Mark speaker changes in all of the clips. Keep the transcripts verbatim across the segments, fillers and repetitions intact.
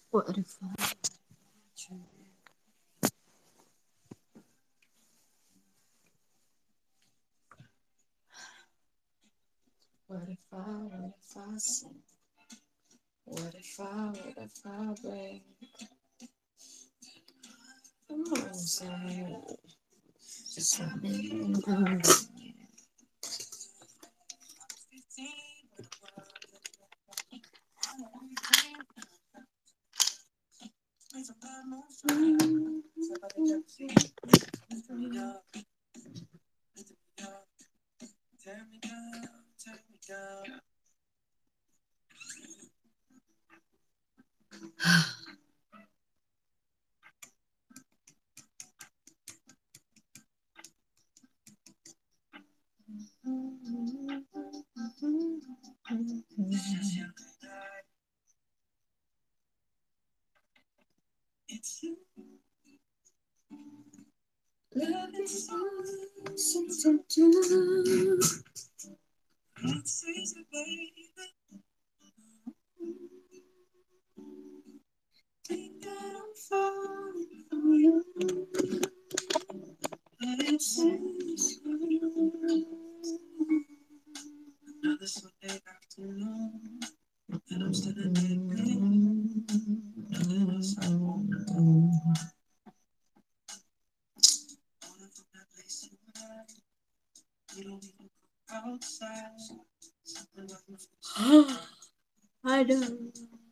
Speaker 1: What if I What if I, what if I sin? What if I, what if I break the rules? Just let me know. Love is all something to do. Think that I'm falling for you. But it seems another Sunday afternoon, and I'm still in the I don't.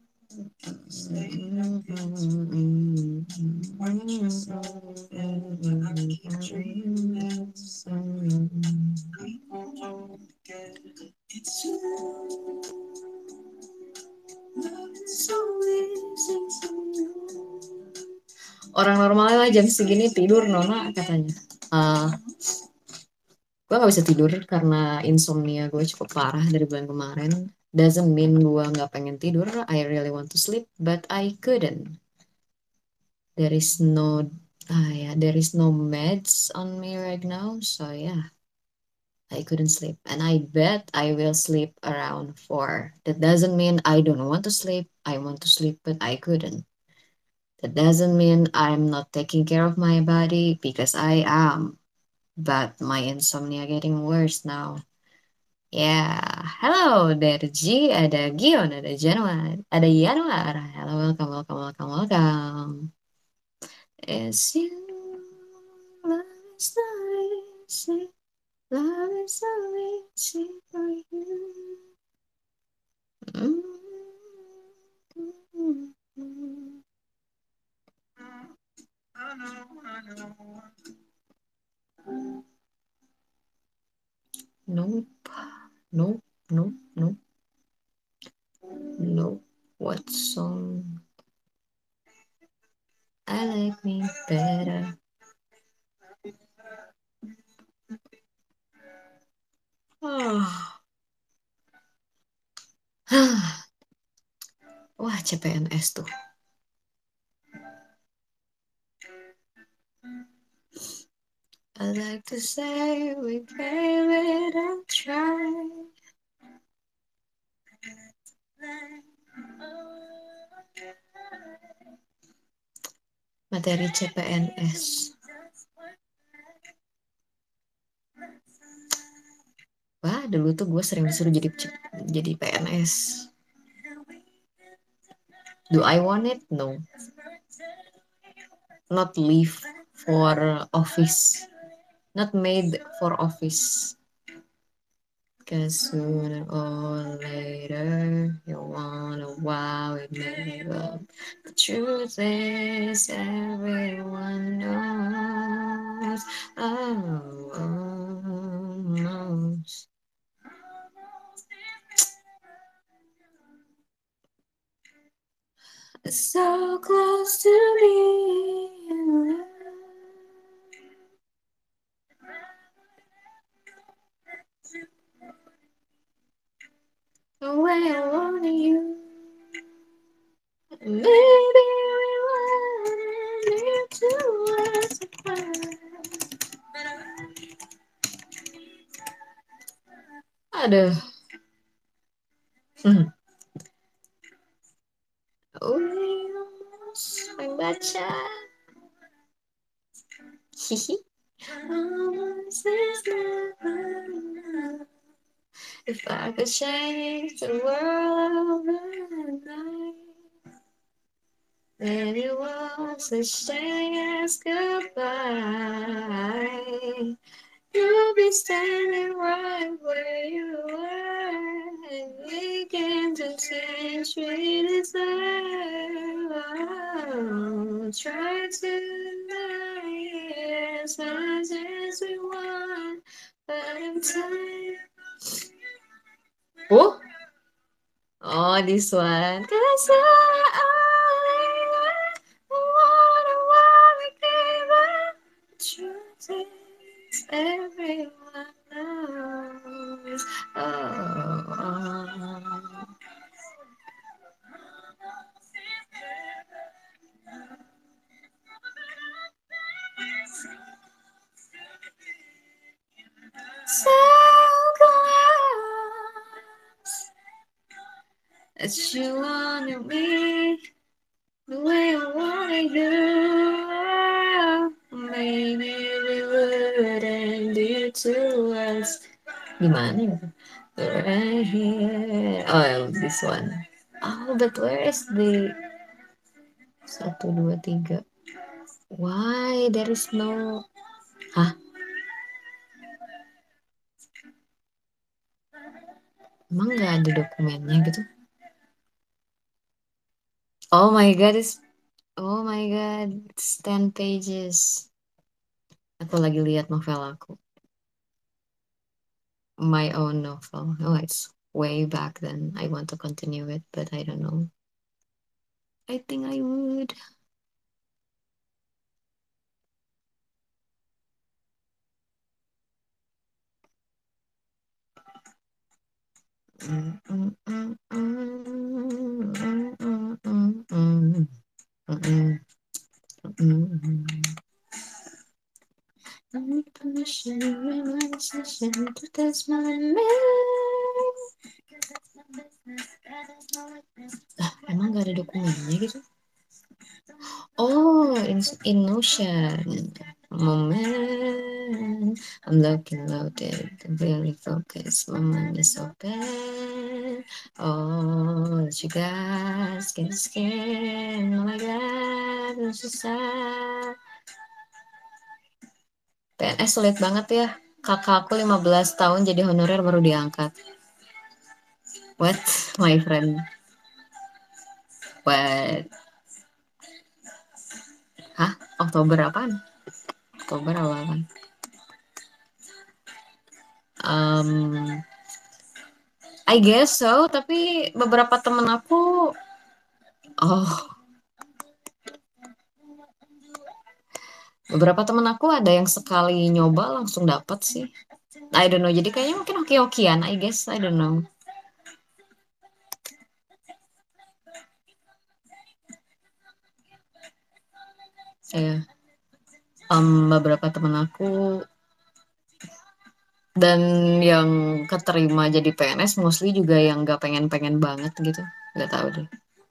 Speaker 1: Orang normalnya jam segini tidur Nona katanya. Uh, gue gak bisa tidur karena insomnia gue cukup parah dari bulan kemarin. Doesn't mean gue gak pengen tidur. I really want to sleep, but I couldn't. There is no, ah yeah, there is no meds on me right now, so yeah, I couldn't sleep. And I bet I will sleep around four. That doesn't mean I don't want to sleep. I want to sleep, but I couldn't. That doesn't mean I'm not taking care of my body because I am. But my insomnia getting worse now. Yeah, hello dari G, ada Gion, ada Januar, ada Januar. Hello, welcome, welcome, welcome, welcome. It's you, love is not easy, love is not easy for you. Mm-hmm. Nope, nope, nope, nope, nope. What song? I like me better. Oh. Wah, C P N S tuh. I like to say we gave it a try. Materi C P N S. Wah, dulu tuh gue sering disuruh jadi jadi P N S. Do I want it? No. Not live for office. Not made for office. Cause sooner or later you wanna wow it may up. The truth is everyone knows. Oh, knows. So close to being loved. The way I want you. Maybe we wanted to us apart. Aduh. Hmm. Hihi. If I could change the world overnight, then it was a shame as goodbye. You'll be standing right where you were, and we came to change we deserve. Oh, try to deny as much as we want, but in time. Oh, oh, this one. Cause I only want to give up. Truth is, everyone knows. Oh, oh. So close that you wanted me the way I wanted you. Maybe we wouldn't be two us. Gimana gitu? Right here. Oh, this one. Oh, but where is the satu dua tiga? Why there is no? Hah? Emang nggak ada dokumennya gitu? Oh my god, it's oh my god, it's ten pages. Aku lagi lihat novel aku, my own novel. Oh, it's way back then. I want to continue it, but I don't know. I think I would. Mm, mm, mm, mm, mm, mm, mm, mm. Mm-mm. Mm-mm. Only permission, relaxation to test my mind. Ah, emang gak ada dokumennya gitu? Oh, in, in Notion. Moment, I'm looking loaded, really focused. My mind is open. Oh, you guys get scared. Oh my God, it's just sad. P N S sulit banget ya. Kakakku lima belas tahun jadi honorer baru diangkat. What, my friend? What? Hah? Oktober apaan? Oktober awalan. Um, I guess so, tapi beberapa temen aku, oh, beberapa temen aku ada yang sekali nyoba langsung dapet sih. I don't know, jadi kayaknya mungkin hoki-hokian, I guess, I don't know. Ya, yeah. um, beberapa temen aku dan yang keterima jadi P N S mostly juga yang gak pengen-pengen banget gitu, gak tahu deh.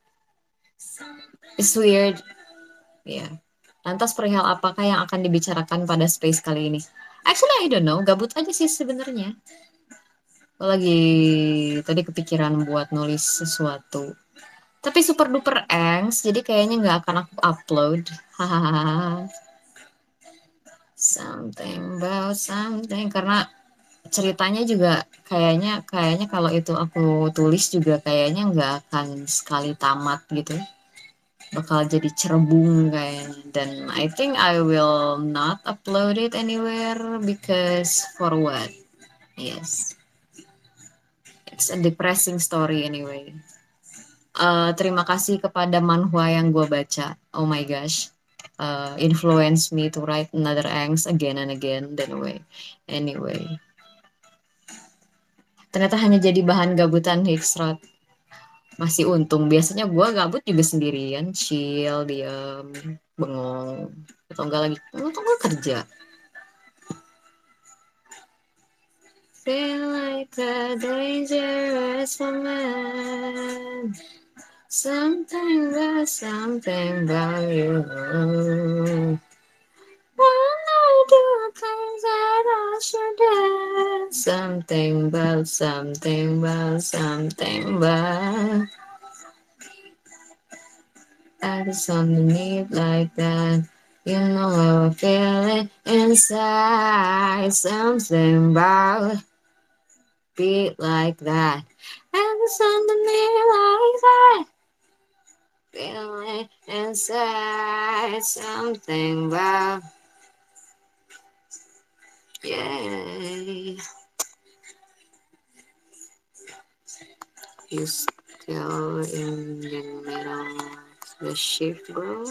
Speaker 1: It's weird, ya. Yeah. Lantas perihal apakah yang akan dibicarakan pada space kali ini? Actually, I don't know. Gabut aja sih sebenarnya. Aku lagi tadi kepikiran buat nulis sesuatu. Tapi super duper angst, jadi kayaknya nggak akan aku upload. Hahaha. Something about something. Karena ceritanya juga kayaknya kayaknya kalau itu aku tulis juga kayaknya nggak akan sekali tamat gitu. Bakal jadi cerebung kayaknya. Dan I think I will not upload it anywhere because for what? Yes, it's a depressing story anyway. Uh, terima kasih kepada manhwa yang gue baca. Oh my gosh. Uh, influence me to write another angst again and again. Then anyway, anyway. Ternyata hanya jadi bahan gabutan Hicksrod. Masih untung. Biasanya gue gabut juga sendirian, chill, diam, bengong. Atau enggak lagi, atau enggak kerja. Feel like a dangerous woman. Something about something about you. When I do things that I shouldn't. Something about something about something about. I just underneath like that. You know how I feel it inside. Something about beat like that. And it's underneath like that. Feeling inside. Something about yeah. You still in the middle of the shift, bro?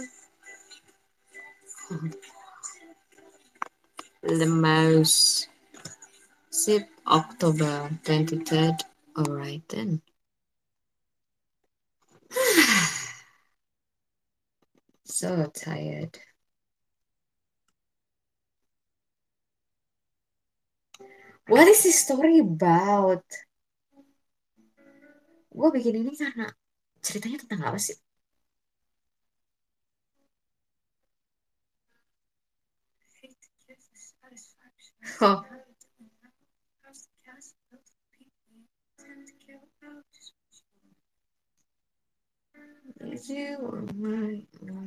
Speaker 1: The mouse. Sip October twenty-third. Alright then. So tired. What is this story about? Gue bikin ini karena ceritanya tentang apa sih? Oh, is you my-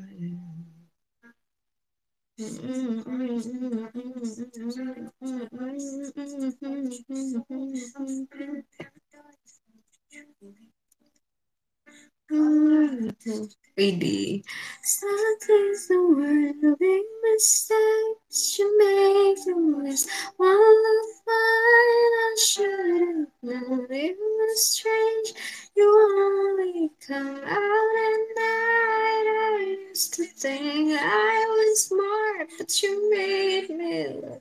Speaker 1: Really. Something's the world, big mistakes you make the worst. One look fine, I should've known it was strange. You only come out at night. I used to think I was smart, but you made me look.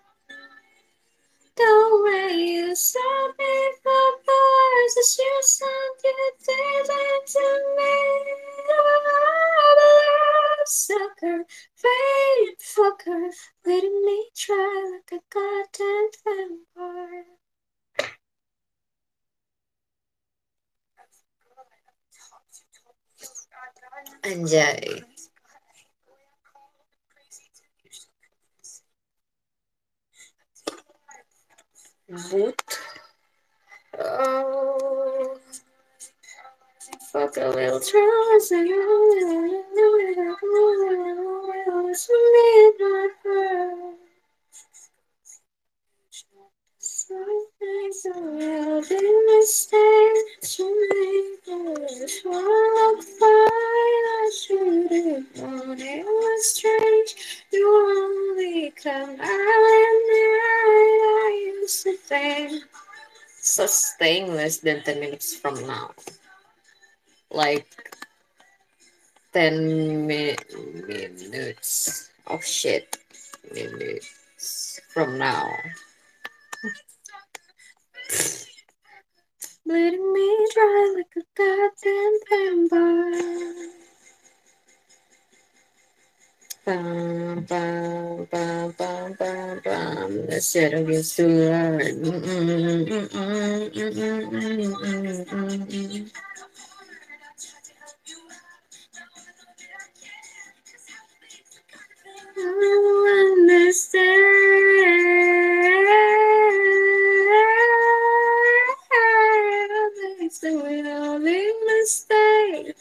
Speaker 1: The way you saw me for bars, it's just something different to me. Oh, sucker, fake fucker, letting me try like a goddamn vampire. Anjay. Boot. Oh, fuck a little trust. I know it. I know it. It's me, not her. Something's a real big mistake to make us look fine. I should have known it was strange. You only come out at night. I used to think. So staying less than ten minutes from now. Like ten mi- minutes. Oh shit. Minutes from now. Letting me dry like a goddamn vampire. Bum, bum, bum, bum, bum, bum. The shadow gets to learn. Mm, mm, mm, mm, mm, mm, mm, mm, mm, mm. I understand. It's the only mistake.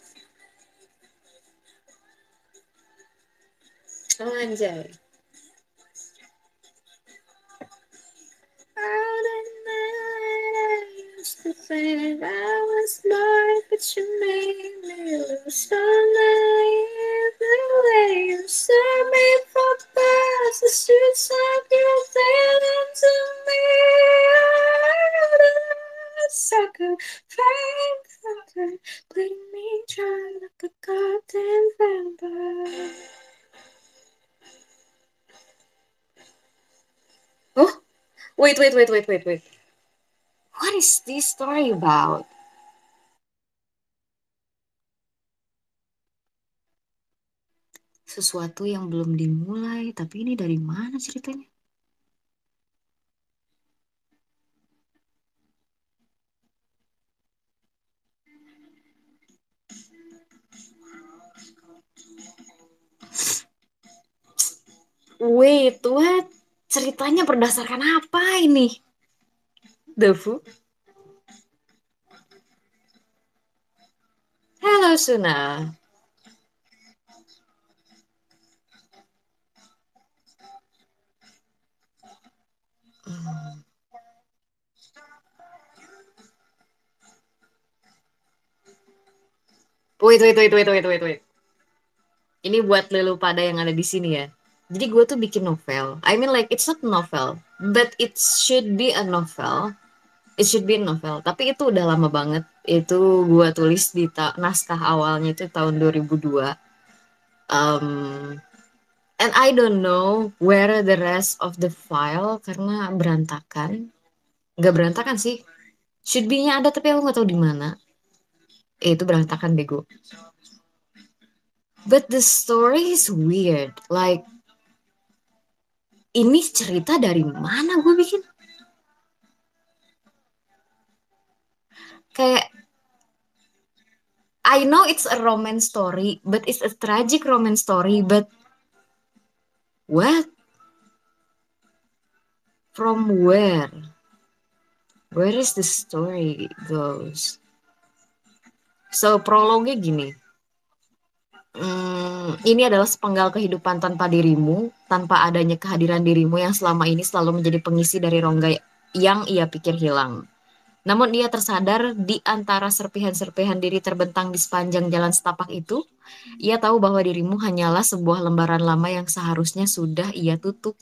Speaker 1: Oh, anjay. Out at night, I used to think I was smart, but you made me lose belief. The way you serve me for bars, the streets like you did to me. Sucker, fake sucker, letting me dry like a goddamn vampire. Oh, wait, wait, wait, wait, wait, wait. What is this story about? Sesuatu yang belum dimulai, tapi ini dari mana ceritanya? Wait, what? Ceritanya berdasarkan apa ini? The Fu? Hello, Suna. Hmm. Wait, wait, wait, wait, wait, wait, wait. Ini buat lelu pada yang ada di sini ya. Jadi gue tuh bikin novel. I mean like it's not novel, but it should be a novel. It should be a novel. Tapi itu udah lama banget. Itu gue tulis di ta- naskah awalnya itu tahun dua ribu dua. Um, and I don't know where the rest of the file karena berantakan. Gak berantakan sih. Should be-nya ada tapi aku gak tahu di mana. Eh, itu berantakan bego. But the story is weird. Like ini cerita dari mana gue bikin? Kayak I know it's a romance story, but it's a tragic romance story. But what? From where? Where is the story goes? So prolognya gini. Hmm, ini adalah sepenggal kehidupan tanpa dirimu, tanpa adanya kehadiran dirimu yang selama ini selalu menjadi pengisi dari rongga yang ia pikir hilang. Namun ia tersadar di antara serpihan-serpihan diri terbentang di sepanjang jalan setapak itu, ia tahu bahwa dirimu hanyalah sebuah lembaran lama yang seharusnya sudah ia tutup.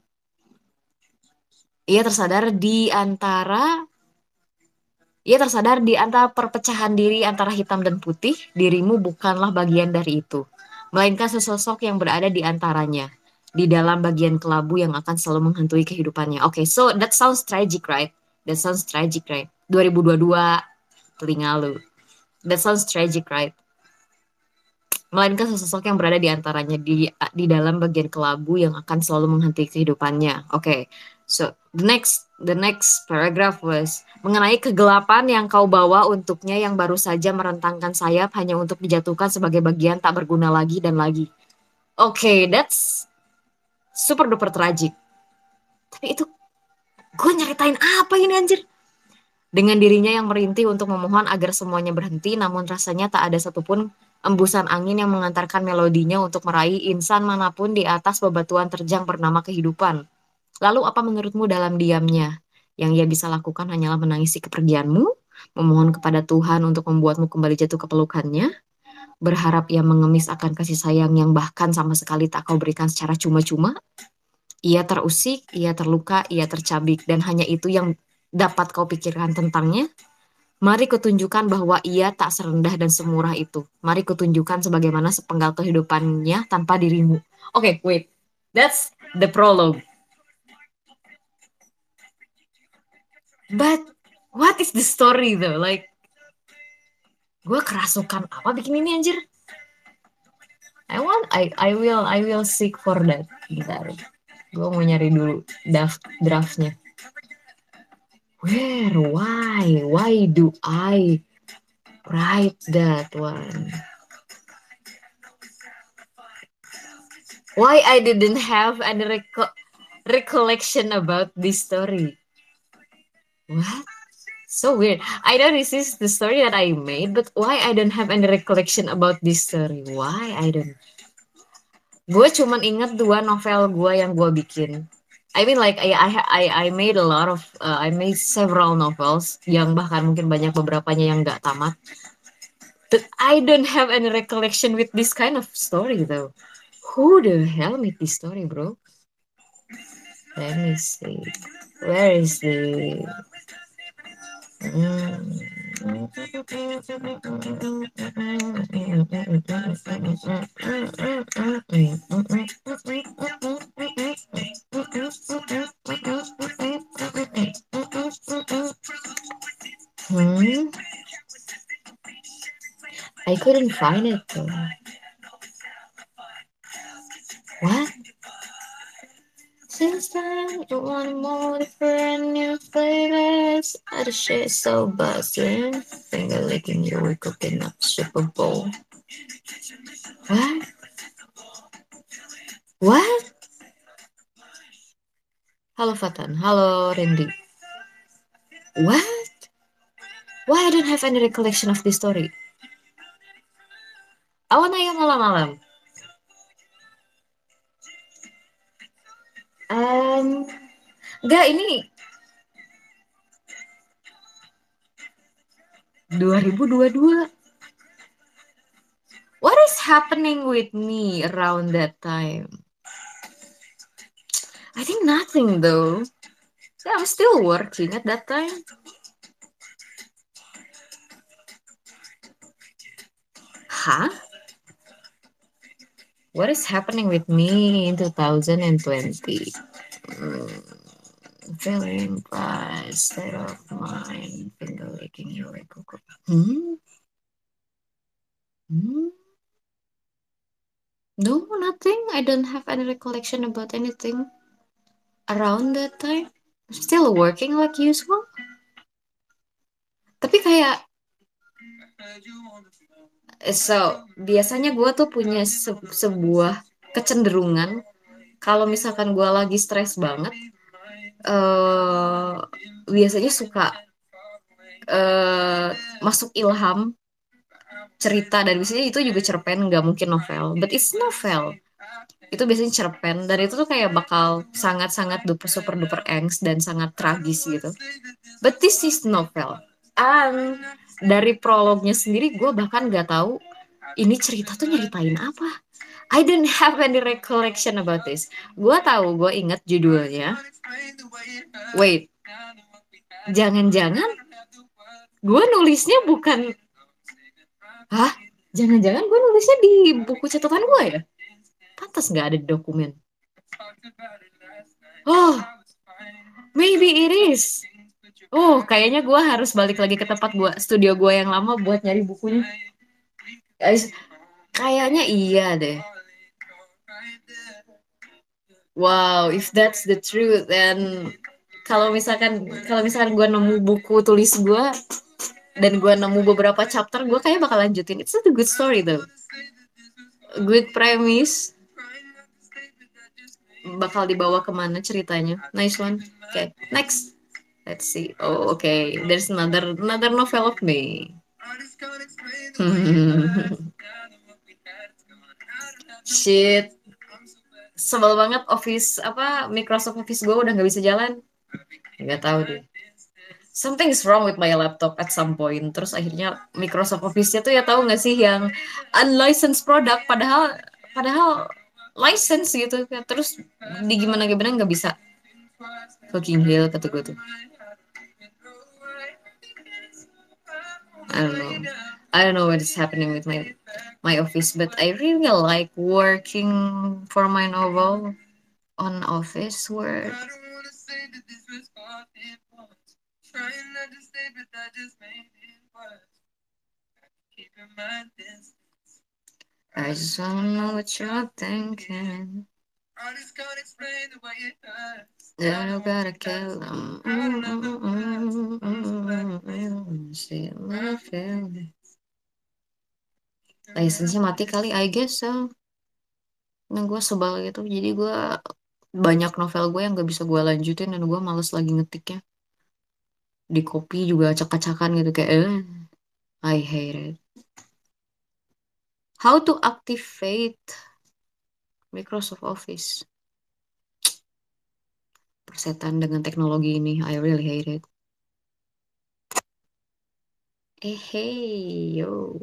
Speaker 1: Ia tersadar di antara ia tersadar di antara perpecahan diri antara hitam dan putih, dirimu bukanlah bagian dari itu, melainkan sesosok yang berada di antaranya, di dalam bagian kelabu yang akan selalu menghantui kehidupannya. Oke, okay, so that sounds tragic, right? That sounds tragic, right? dua ribu dua puluh dua, telinga lu. That sounds tragic, right? Melainkan sesosok yang berada di antaranya di di dalam bagian kelabu yang akan selalu menghantui kehidupannya. Oke, okay. So the next the next paragraph was mengenai kegelapan yang kau bawa untuknya yang baru saja merentangkan sayap hanya untuk dijatuhkan sebagai bagian tak berguna lagi dan lagi. Oke, okay, that's super duper tragic. Tapi itu gue nyeritain apa ini anjir? Dengan dirinya yang merintih untuk memohon agar semuanya berhenti, namun rasanya tak ada satupun embusan angin yang mengantarkan melodinya untuk meraih insan manapun di atas bebatuan terjang bernama kehidupan. Lalu apa menurutmu dalam diamnya? Yang ia bisa lakukan hanyalah menangisi kepergianmu, memohon kepada Tuhan untuk membuatmu kembali jatuh ke pelukannya, berharap ia mengemis akan kasih sayang yang bahkan sama sekali tak kau berikan secara cuma-cuma. Ia terusik, ia terluka, ia tercabik, dan hanya itu yang dapat kau pikirkan tentangnya. Mari kutunjukkan bahwa ia tak serendah dan semurah itu. Mari kutunjukkan sebagaimana sepenggal kehidupannya tanpa dirimu. Oke, okay, wait. That's the prologue. But what is the story though? Like, gue kerasukan apa bikin ini anjir? I want, I, I will, I will seek for that. Bentar. Gue mau nyari dulu draft, draftnya. Where? Why? Why do I write that one? Why I didn't have any reco- recollection about this story? What? So weird. I know this is the story that I made, but why I don't have any recollection about this story? Why I don't? Gue cuman inget dua novel gue yang gue bikin. I mean like I I I, I made a lot of uh, I made several novels yang bahkan mungkin banyak beberapanya yang nggak tamat. But I don't have any recollection with this kind of story though. Who the hell made this story, bro? Let me see. Where is the? Hmm. I couldn't find it though. What? Since then, you want more different new flavors. How the shit so buzzing. Finger licking you, we cooking up Super Bowl. What? What? Halo Fatan, halo Randy. What? Why I don't have any recollection of this story? Awan ayam malam-malam. Um, Enggak, ini dua ribu dua puluh dua. What is happening with me around that time? I think nothing though. Yeah, I'm still working at that time. Huh? What is happening with me in two thousand twenty? Mm, feeling bright, state of mind, finger licking your cocoa. Hmm? Hmm? No, nothing. I don't have any recollection about anything around that time. Still working like usual. Tapi kayak, so, biasanya gue tuh punya se- sebuah kecenderungan kalau misalkan gue lagi stres banget, eh biasanya suka eh masuk ilham cerita dan biasanya itu juga cerpen, nggak mungkin novel, but it's novel. Itu biasanya cerpen dan itu tuh kayak bakal sangat-sangat duper super duper angst dan sangat tragis gitu. But this is novel. And dari prolognya sendiri gue bahkan nggak tahu ini cerita tuh nyeritain apa. I don't have any recollection about this. Gue tahu, gue inget judulnya. Wait, jangan-jangan gue nulisnya bukan. Hah? Jangan-jangan gue nulisnya di buku catatan gue ya? Pantas nggak ada di dokumen. Oh, maybe it is. Oh, kayaknya gue harus balik lagi ke tempat gue, studio gue yang lama buat nyari bukunya. Guys, kayaknya iya deh. Wow, if that's the truth, then kalau misalkan kalau misalkan gue nemu buku tulis gue dan gue nemu beberapa chapter, gue kayak bakal lanjutin. It's not a good story though. Good premise. Bakal dibawa kemana ceritanya? Nice one. Okay, next. Let's see. Oh, okay. There's another another novel of me. Shit. Sebel banget Office apa Microsoft Office gue udah nggak bisa jalan. Nggak tahu deh. Something is wrong with my laptop at some point. Terus akhirnya Microsoft Office-nya tuh ya tahu nggak sih yang unlicensed product padahal padahal license gitu kan. Terus di gimana gimana nggak bisa. Fucking hell kata gue tuh. I don't know. I don't know what is happening with my my office, but I really like working for my novel on office work. I just wanna know what you're thinking. Then you gotta kill them. Mm, mm, mm, mm, mm. See my feeling. License-nya mati kali, I guess so. Nah, gue sebal gitu. Jadi gue banyak novel gue yang gak bisa gue lanjutin dan gue males lagi ngetiknya. Di copy juga acak-acakan gitu kayak eh, I hate it. How to activate Microsoft Office? Persetan dengan teknologi ini, I really hate it. Eh, hey, yo.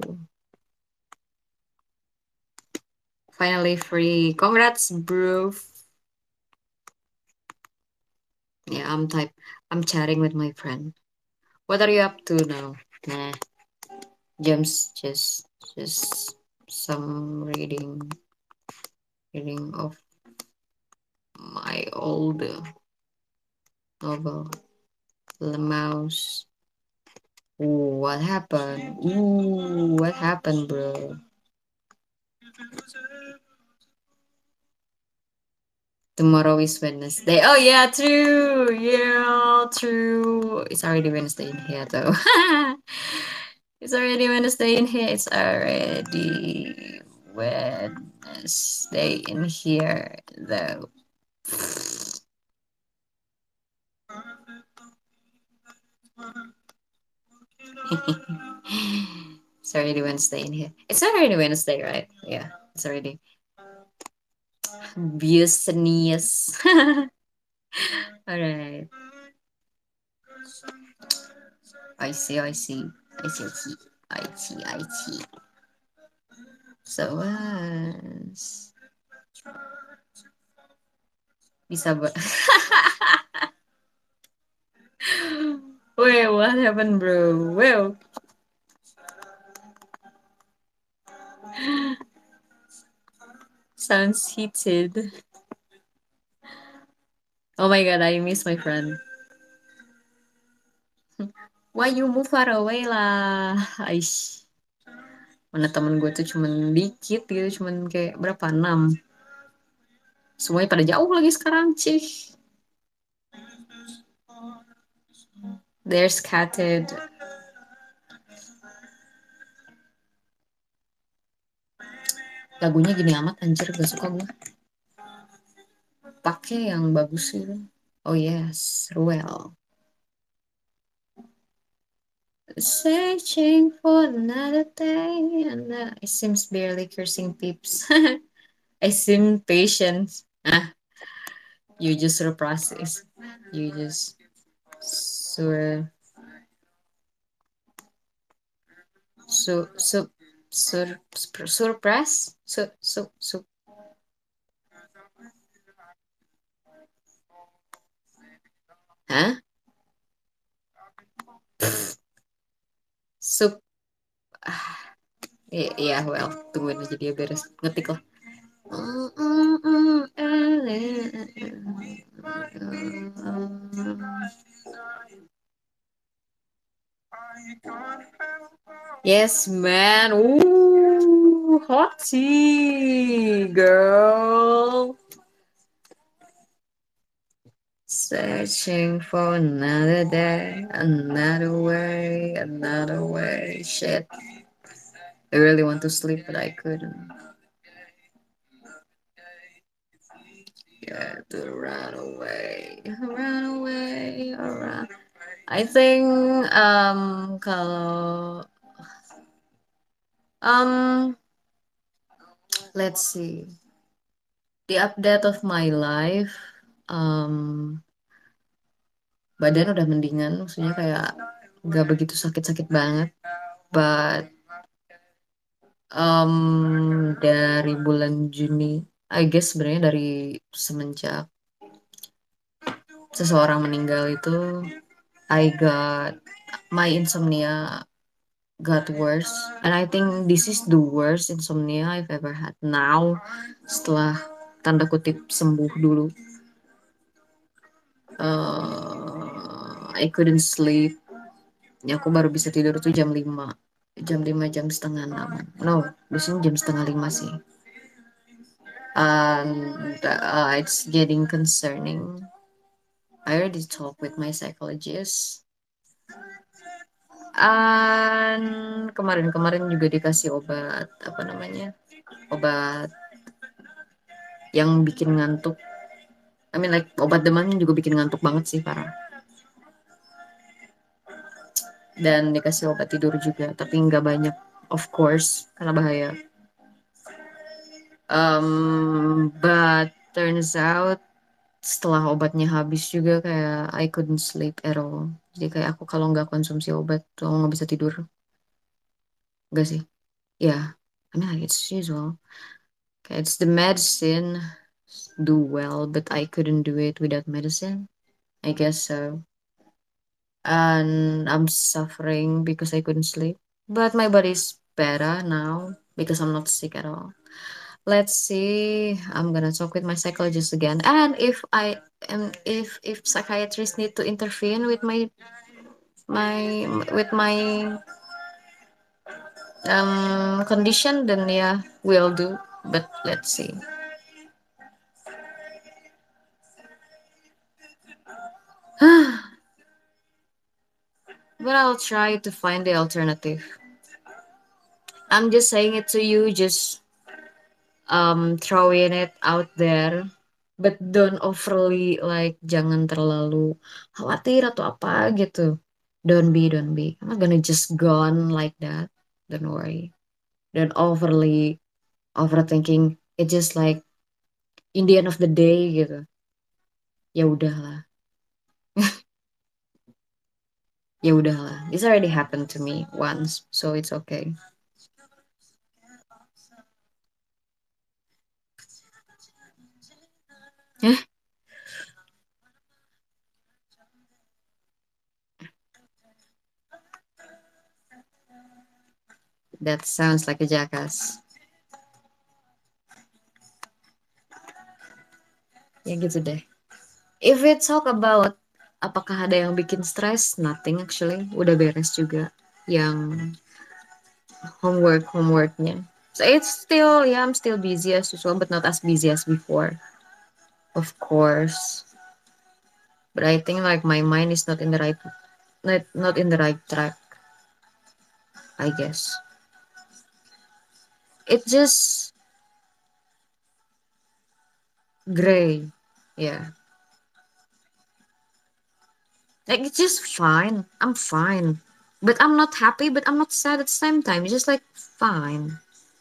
Speaker 1: Finally free. Congrats, bro. Yeah, I'm type. I'm chatting with my friend. What are you up to now? Nah, James, just, just some reading, reading of my old novel, The Mouse. Ooh, what happened? Ooh, what happened, bro? Tomorrow is Wednesday. Oh yeah, true. Yeah, true. It's already Wednesday in here though. It's already Wednesday in here. It's already Wednesday in here though. It's already Wednesday in here. It's already Wednesday, right? Yeah, it's already business. All right. I see, I see. I see, I see. I see, I see. So, uh, bisa ba? Wait, what happened, bro? Well, sounds heated. Oh my god, I miss my friend. Why you move far away lah? Aish. Mana temen gue tuh cuman dikit gitu, cuman kayak berapa? Enam. Semuanya pada jauh lagi sekarang, cih. They're scattered. Lagunya gini amat, anjir, gak suka gue. Pakai yang bagus gitu. Oh yes, Ruel. Searching for another day, and uh, it seems barely cursing peeps. I seem patient. Ah, you just surprise it. You just sur sur sur sur sur surprise sur sur sur Hah? Sup ah, iya, iya, well, tungguin aja dia beres ngetik lah. Yes, man. Ooh, hot tea, girl. Searching for another day, another way, another way. Shit. I really want to sleep, but I couldn't. Yeah, to run away, run away, run. I think um kalau um let's see the update of my life, um badan udah mendingan, maksudnya kayak gak begitu sakit-sakit banget, but um dari bulan Juni, I guess sebenarnya dari semenjak seseorang meninggal itu, I got my insomnia got worse, and I think this is the worst insomnia I've ever had now. Setelah tanda kutip sembuh dulu, uh, I couldn't sleep. Ya, aku baru bisa tidur tuh jam lima, jam lima, jam setengah enam. No, biasanya jam setengah lima sih. And uh, it's getting concerning. I already talked with my psychologist. And kemarin-kemarin juga dikasih obat, apa namanya, obat yang bikin ngantuk. I mean like obat demam juga bikin ngantuk banget sih, parah. Dan dikasih obat tidur juga, tapi nggak banyak, of course, karena bahaya. Um, but turns out setelah obatnya habis juga kayak I couldn't sleep at all. Jadi kayak aku kalau nggak konsumsi obat tuh nggak bisa tidur. Enggak sih? Ya, yeah. I mean like it's usual. Kayak it's the medicine do well, but I couldn't do it without medicine. I guess so. And I'm suffering because I couldn't sleep. But my body's better now because I'm not sick at all. Let's see. I'm gonna talk with my psychologist again. And if I am, if if psychiatrists need to intervene with my my with my um condition, then yeah, we'll do. But let's see. But I'll try to find the alternative. I'm just saying it to you, just um throwing it out there, but don't overly like, jangan terlalu khawatir atau apa gitu, Don't be, don't be. I'm not gonna just gone like that. Don't worry. Don't overly overthinking. It's just like in the end of the day gitu. Ya udahlah. Ya udahlah. This already happened to me once, so it's okay. Eh, that sounds like a jackass. Ya gitu deh. If we talk about apakah ada yang bikin stres, nothing actually. Udah beres juga yang homework homeworknya. So it's still, yeah, I'm still busy as usual, but not as busy as before, of course. But I think like my mind is not in the right, not not in the right track. I guess it just gray. Yeah, like it's just fine. I'm fine, but I'm not happy. But I'm not sad at the same time. It's just like fine.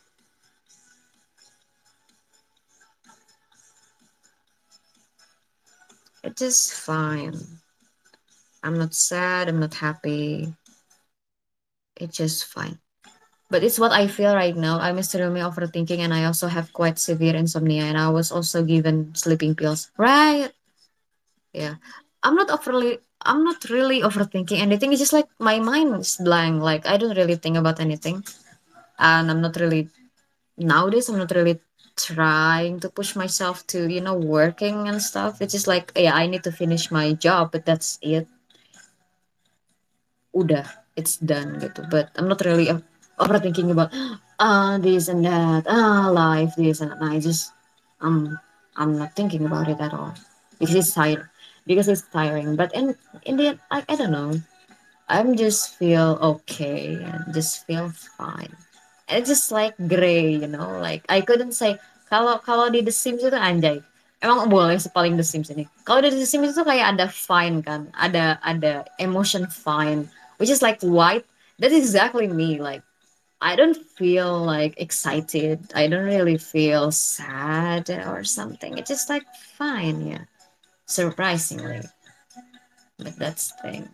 Speaker 1: It's just fine. I'm not sad. I'm not happy. It's just fine. But it's what I feel right now. I'm extremely overthinking and I also have quite severe insomnia and I was also given sleeping pills. Right. Yeah. I'm not overly I'm not really overthinking anything. It's just like my mind is blank. Like I don't really think about anything. And I'm not really nowadays I'm not really trying to push myself to, you know, working and stuff. It's just like yeah, I need to finish my job, but that's it. Udah, it's done gitu. But I'm not really o- overthinking about ah this and that, ah life this and that. Nah, I just um I'm not thinking about it at all because it's tired because it's tiring. But in in the end, I, I don't know. I'm just feel okay and just feel fine. It's just like gray, you know. Like I couldn't say kalau kalau di The Sims itu anjay. Emang boleh sih paling The Sims ini. Kalau di The Sims itu kayak ada fine kan, ada ada emotion fine, which is like white. That's exactly me. Like I don't feel like excited. I don't really feel sad or something. It's just like fine, yeah. Surprisingly, but that's the thing.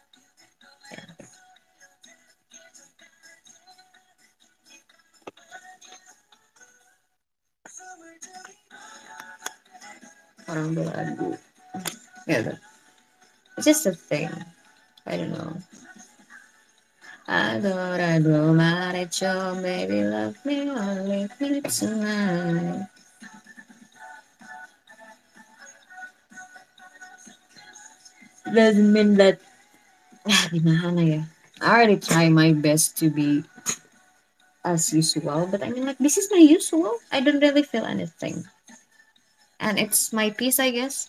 Speaker 1: Orang belagu. Yeah, it's just a thing. I don't know. Adoro, marecho, baby, love me or leave me tonight. Doesn't mean that, ah, gimana ya? I already try my best to be as usual, but I mean, like, this is my usual. I don't really feel anything. And it's my peace, I guess.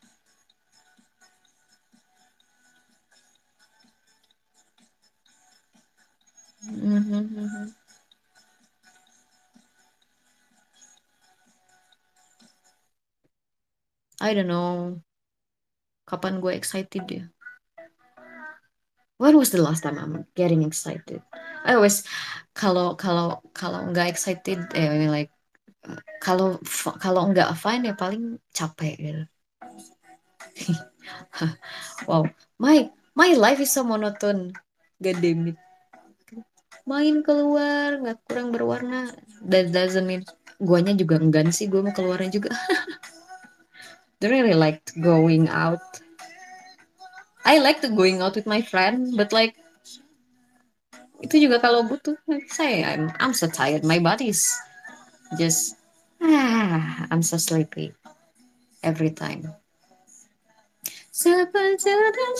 Speaker 1: Mm-hmm. I don't know. Kapan gue excited ya? When was the last time I'm getting excited? I always, kalau kalau kalau nggak excited, eh, I mean like kalau kalau nggak fine ya paling capek gitu. Wow, my my life is so monoton. God damn it. Main keluar nggak kurang berwarna. That doesn't mean guanya juga enggan sih, gue mau keluarnya juga. Don't really like going out. I like to going out with my friend, but like itu juga kalau butuh. Like, saya I'm I'm so tired. My body's just ah, I'm so sleepy every time. Seperti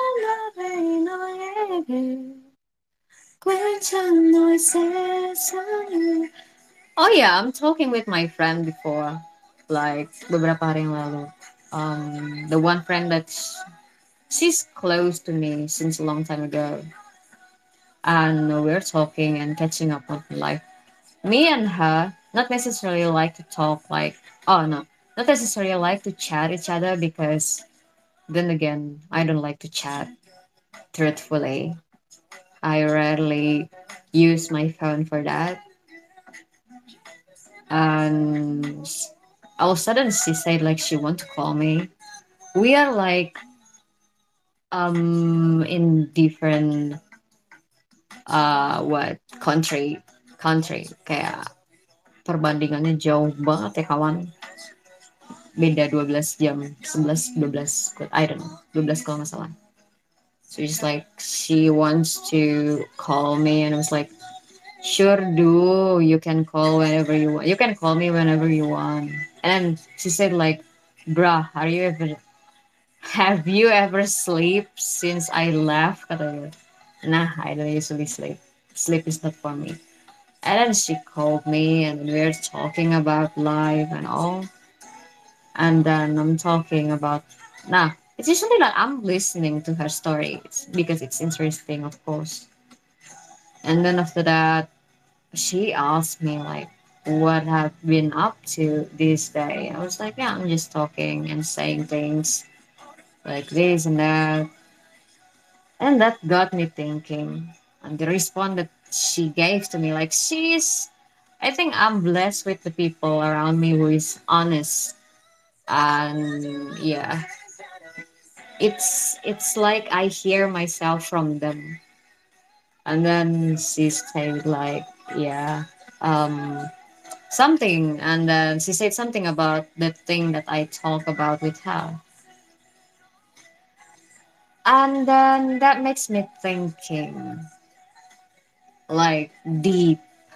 Speaker 1: oh yeah, I'm talking with my friend before, like beberapa hari yang lalu. Um, the one friend that sh- she's close to me since a long time ago, and we're talking and catching up on life. Me and her, not necessarily like to talk like, oh no, not necessarily like to chat each other because then again, I don't like to chat. truthfully. I rarely use my phone for that. And all of a sudden she said like she want to call me. We are like um in different uh what country country kayak perbandingannya jauh banget ya kawan, beda dua belas jam, sebelas dua belas, I don't know, dua belas kalau nggak salah. So just like she wants to call me and I was like, sure do, you can call whenever you want, you can call me whenever you want. And then she said like, bruh, are you ever have you ever sleep since I left, katanya. Nah, I don't usually sleep, sleep is not for me. And then she called me and we were talking about life and all. And then I'm talking about, nah, it's usually that I'm listening to her stories because it's interesting, of course. And then after that, she asked me like, what have been up to this day. I was like, yeah, I'm just talking and saying things like this and that. And that got me thinking. And the response that she gave to me, like she's, I think I'm blessed with the people around me who is honest. And yeah, it's it's like I hear myself from them. And then she said like, yeah, um, something, and then she said something about the thing that I talk about with her, and then that makes me thinking like deep.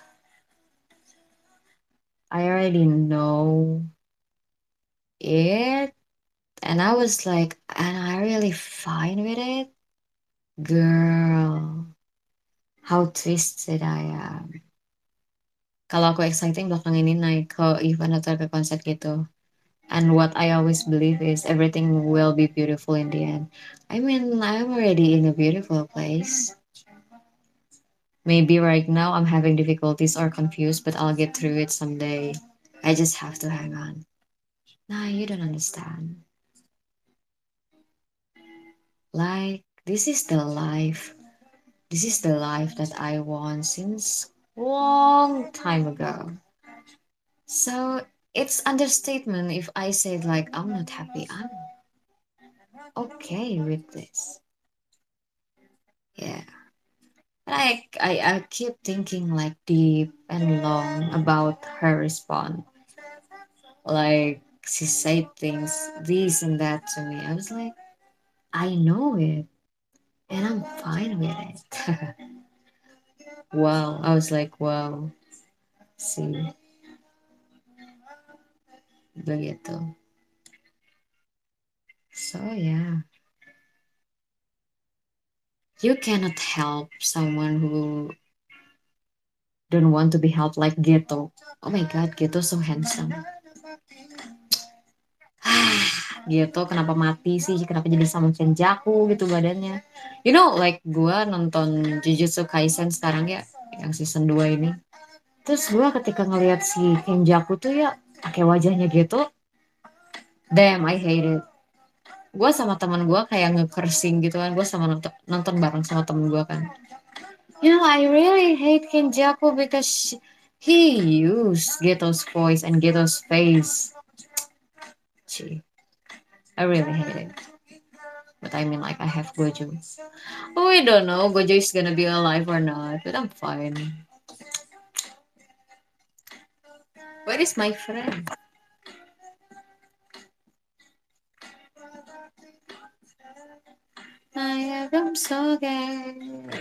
Speaker 1: I already know it, and I was like, and I really fine with it, girl. How twisted I am. Kalau aku exciting belakang ini naik ke event atau ke konser gitu. And what I always believe is everything will be beautiful in the end. I mean, I'm already in a beautiful place. Maybe right now I'm having difficulties or confused, but I'll get through it someday. I just have to hang on. Nah, you don't understand. Like, this is the life. This is the life that I want since long time ago. So it's understatement if I say like I'm not happy. I'm okay with this. Yeah. I, I I keep thinking like deep and long about her response. Like she said things, this and that to me. I was like, I know it, and I'm fine with it. Wow. I was like, wow. See, begitu. So yeah, you cannot help someone who don't want to be helped like Geto. Oh my god, Geto so handsome. Gitu kenapa mati sih, kenapa jadi sama Kenjaku gitu badannya, you know, like gue nonton Jujutsu Kaisen sekarang ya, yang season dua ini, terus gue ketika ngelihat si Kenjaku tuh ya pakai wajahnya gitu, damn I hate it. Gue sama teman gue kayak nge-cursing gitu kan, gue sama nonton, nonton bareng sama temen gue kan, you know, I really hate Kenjaku because she- he used Geto's voice and Geto's face. Gee, I really hate it. But I mean, like, I have Gojo. Oh, we don't know Gojo is gonna be alive or not, but I'm fine. Where is my friend? I am so gay.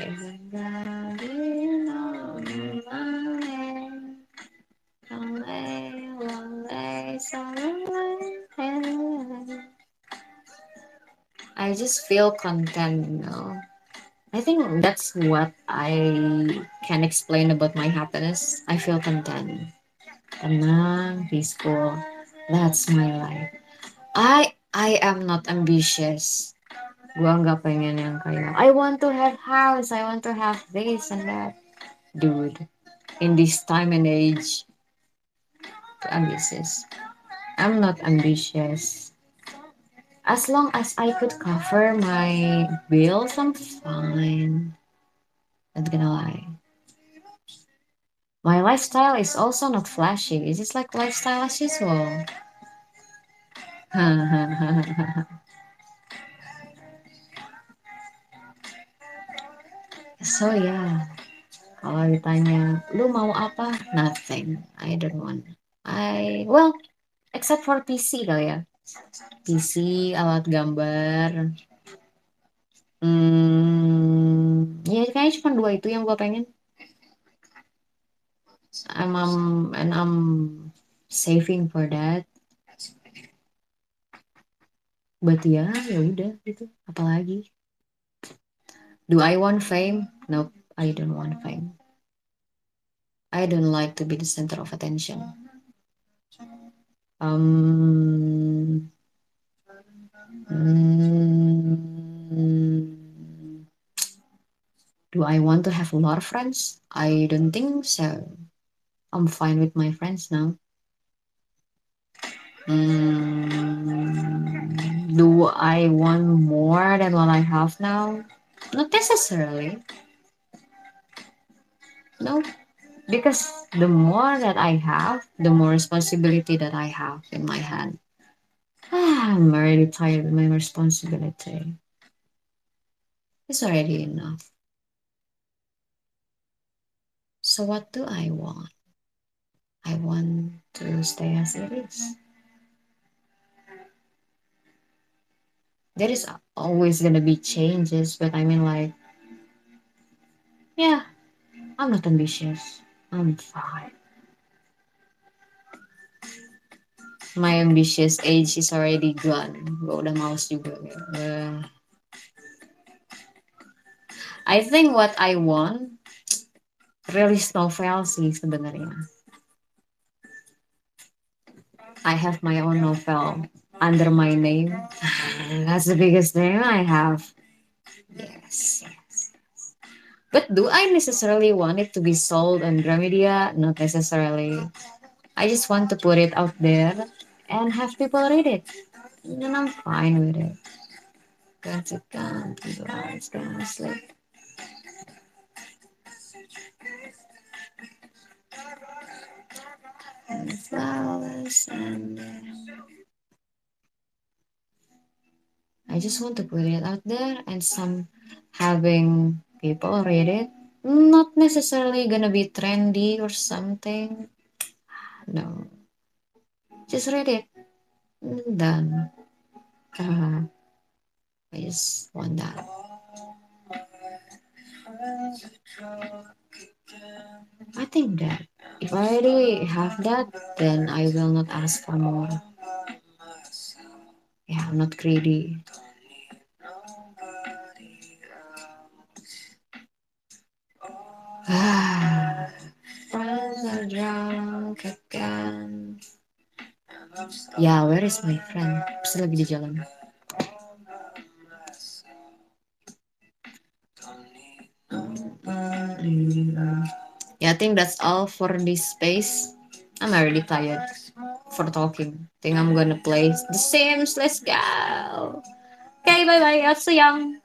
Speaker 1: I just feel content, you know. I think that's what I can explain about my happiness. I feel content. Tenang, peaceful. That's my life. I I am not ambitious. Gua nggak pengen yang kayak I want to have house, I want to have this and that. Dude, in this time and age, too ambitious. I'm not ambitious. As long as I could cover my bills, I'm fine. Not gonna lie. My lifestyle is also not flashy. It's just like lifestyle as usual. So yeah, kalau ditanya, lu mau apa? Nothing. I don't want. I well, except for P C kali ya. P C, alat gambar. Hmm, ya kayaknya cuma dua itu yang gue pengen. I'm, um, and I'm saving for that. But ya, ya udah gitu. Apalagi? Do I want fame? Nope, I don't want fame. I don't like to be the center of attention. Um, mm, do I want to have a lot of friends? I don't think so. I'm fine with my friends now. Mm, do I want more than what I have now? Not necessarily. No, because the more that I have, the more responsibility that I have in my hand. I'm already tired of my responsibility. It's already enough. So what do I want? I want to stay as it is. There is always gonna be changes, but I mean like, yeah, I'm not ambitious. I'm fine. My ambitious age is already gone. Gue udah males juga. Uh, I think what I want, rilis novel sih sebenarnya. I have my own novel under my name. That's the biggest name I have. Yes. But do I necessarily want it to be sold on Gramedia? Not necessarily. I just want to put it out there and have people read it. And I'm fine with it. Cause it can't be it's gonna sleep. And the flowers and I just want to put it out there and some having people read it. Not necessarily gonna be trendy or something. No. Just read it. Done. Uh, I just want that. I think that if I already have that, then I will not ask for more. Yeah, I'm not greedy. Friends are drunk again. Yeah, where is my friend? Pasti lagi di jalan. Mm, yeah, I think that's all for this space. I'm already tired for talking. Think I'm gonna play The Sims. Let's go. Okay, bye bye. I'll see you.